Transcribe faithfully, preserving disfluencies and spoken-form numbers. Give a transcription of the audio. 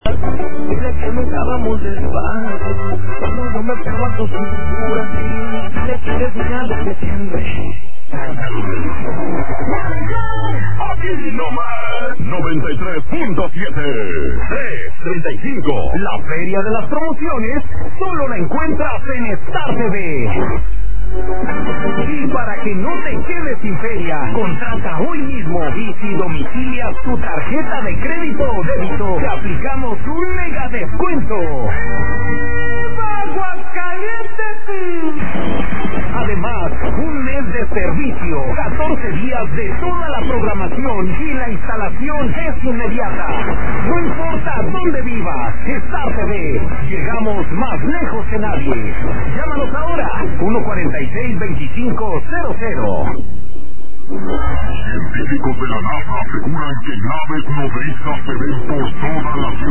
Dile que nunca vamos despacio, cuando yo me pego a tu cintura, dile que eres mía desde siempre. Aquí nomás, noventa y tres punto siete, tres treinta y cinco, la feria de las promociones, solo la encuentras en Star T V. Y para que no te quedes sin feria, contrata hoy mismo y si domicilias tu tarjeta de crédito o débito, te aplicamos un mega descuento. ¡Aguascalientes! Además, un mes de servicio, catorce días de toda la programación y la instalación es inmediata. No importa dónde vivas, Star T V, llegamos más lejos que nadie. Llámanos ahora, uno cuarenta y seis, veinticinco cero cero. Científicos de la NASA aseguran que naves nodrizas se ven por toda la ciudad.